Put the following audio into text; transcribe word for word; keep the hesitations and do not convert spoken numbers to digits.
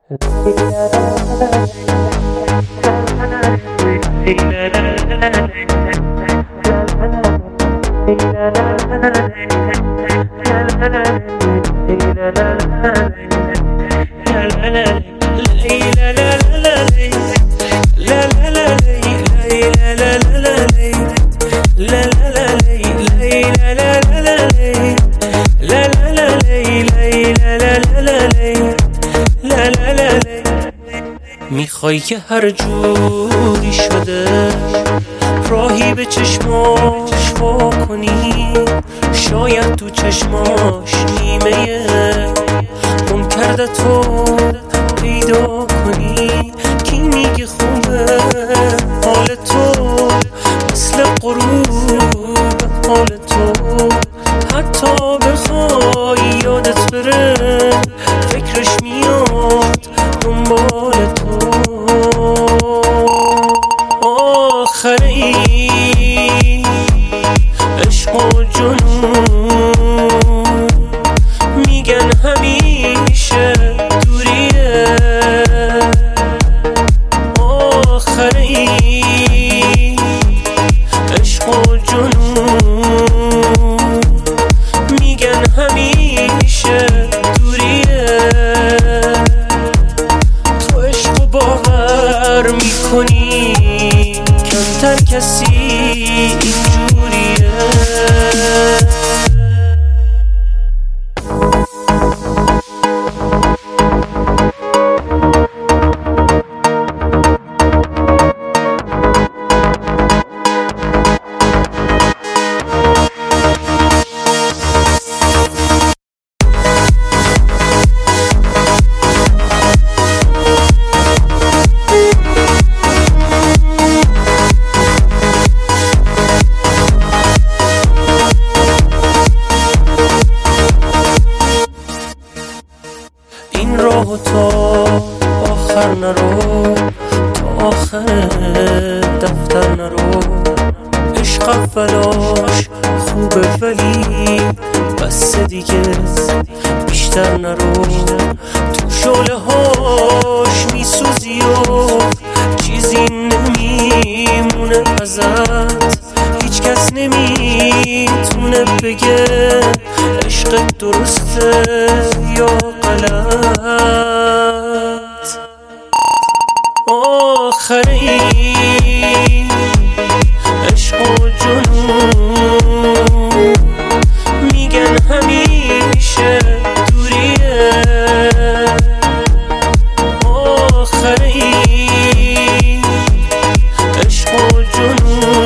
میخوای که هر جوری شده راهی به چشماش وا کنی، شاید تو چشماش نیمه گم کرده تو پیدا کنی. کی میگه خوبه حال تو مثل غروب حال تو، حتی بخوای یادت بره فکرش میاد دنبال تو. آخر این عشق و جنون میگن همیشه دوریه. آخر این عشق و جنون میگن همیشه دوریه. تو عشق و باور میکنی کمتر کسی اینجوریه. این راهو تا آخر نرو، تا آخر دفتر نرو. عشق اولاش خوبه ولی بس دیگه بیشتر نرو. تو شعله هاش میسوزی و چیزی نمیمونه ازت. هیچ کس نمیتونه بگه عشق درسته یا غلط. آخر این عشق و جنون میگن همیشه دوریه. آخر این عشق و جنون